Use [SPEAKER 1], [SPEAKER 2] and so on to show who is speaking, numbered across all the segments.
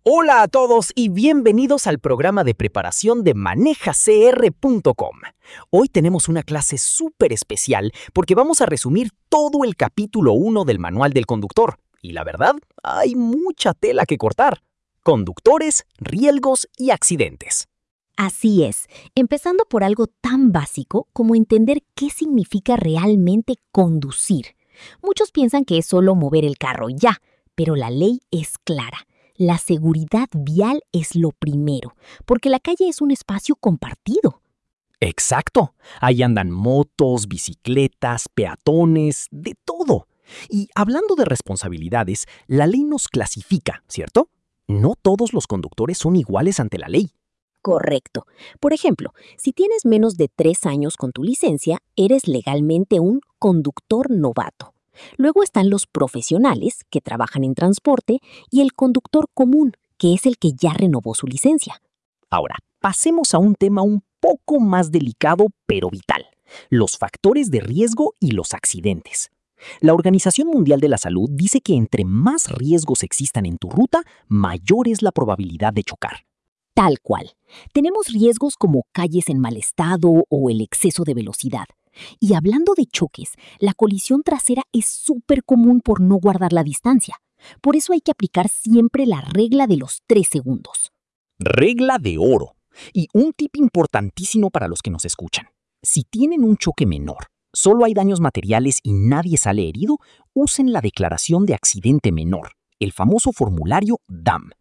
[SPEAKER 1] Hola a todos y bienvenidos al programa de preparación de manejacr.com. Hoy tenemos una clase súper especial porque vamos a resumir todo el capítulo 1 del manual del conductor. Y la verdad, hay mucha tela que cortar. Conductores, riesgos y accidentes.
[SPEAKER 2] Así es, empezando por algo tan básico como entender qué significa realmente conducir. Muchos piensan que es solo mover el carro y ya, pero la ley es clara. La seguridad vial es lo primero, porque la calle es un espacio compartido.
[SPEAKER 1] Exacto. Ahí andan motos, bicicletas, peatones, de todo. Y hablando de responsabilidades, la ley nos clasifica, ¿cierto? No todos los conductores son iguales ante la ley.
[SPEAKER 2] Correcto. Por ejemplo, si tienes menos de 3 años con tu licencia, eres legalmente un conductor novato. Luego están los profesionales, que trabajan en transporte, y el conductor común, que es el que ya renovó su licencia.
[SPEAKER 1] Ahora, pasemos a un tema un poco más delicado pero vital: los factores de riesgo y los accidentes. La Organización Mundial de la Salud dice que entre más riesgos existan en tu ruta, mayor es la probabilidad de chocar.
[SPEAKER 2] Tal cual. Tenemos riesgos como calles en mal estado o el exceso de velocidad. Y hablando de choques, la colisión trasera es súper común por no guardar la distancia. Por eso hay que aplicar siempre la regla de los 3 segundos.
[SPEAKER 1] Regla de oro. Y un tip importantísimo para los que nos escuchan: si tienen un choque menor, solo hay daños materiales y nadie sale herido, usen la declaración de accidente menor, el famoso formulario DAM.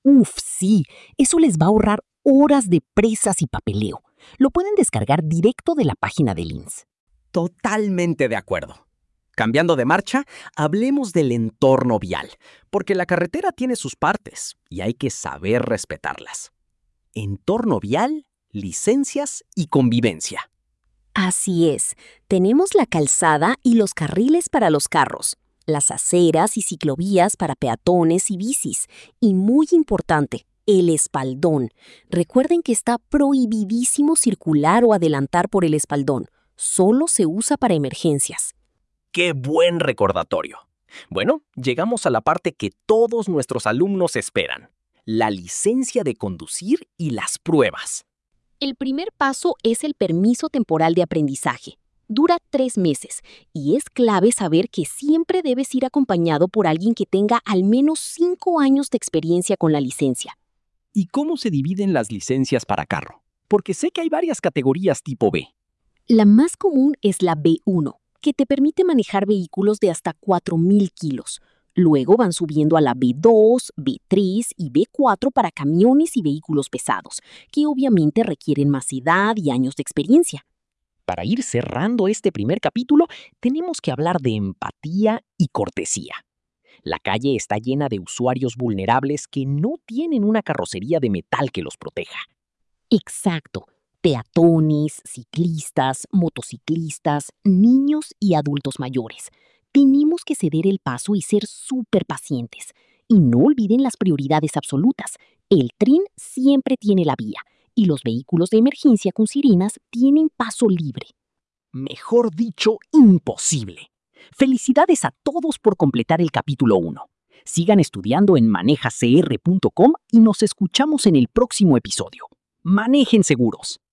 [SPEAKER 2] Sí, eso les va a ahorrar horas de presas y papeleo. Lo pueden descargar directo de la página del INS.
[SPEAKER 1] Totalmente de acuerdo. Cambiando de marcha, hablemos del entorno vial, porque la carretera tiene sus partes y hay que saber respetarlas. Entorno vial, licencias y convivencia.
[SPEAKER 2] Así es, tenemos la calzada y los carriles para los carros, las aceras y ciclovías para peatones y bicis, y muy importante, el espaldón. Recuerden que está prohibidísimo circular o adelantar por el espaldón, solo se usa para emergencias.
[SPEAKER 1] ¡Qué buen recordatorio! Bueno, llegamos a la parte que todos nuestros alumnos esperan: la licencia de conducir y las pruebas.
[SPEAKER 2] El primer paso es el permiso temporal de aprendizaje. Dura 3 meses y es clave saber que siempre debes ir acompañado por alguien que tenga al menos 5 años de experiencia con la licencia.
[SPEAKER 1] ¿Y cómo se dividen las licencias para carro? Porque sé que hay varias categorías tipo B.
[SPEAKER 2] La más común es la B1, que te permite manejar vehículos de hasta 4.000 kilos. Luego van subiendo a la B2, B3 y B4 para camiones y vehículos pesados, que obviamente requieren más edad y años de experiencia.
[SPEAKER 1] Para ir cerrando este primer capítulo, tenemos que hablar de empatía y cortesía. La calle está llena de usuarios vulnerables que no tienen una carrocería de metal que los proteja.
[SPEAKER 2] Exacto. Peatones, ciclistas, motociclistas, niños y adultos mayores. Tenemos que ceder el paso y ser súper pacientes. Y no olviden las prioridades absolutas. El tren siempre tiene la vía y los vehículos de emergencia con sirenas tienen paso libre.
[SPEAKER 1] Mejor dicho, imposible. Felicidades a todos por completar el capítulo 1. Sigan estudiando en manejacr.com y nos escuchamos en el próximo episodio. Manejen seguros.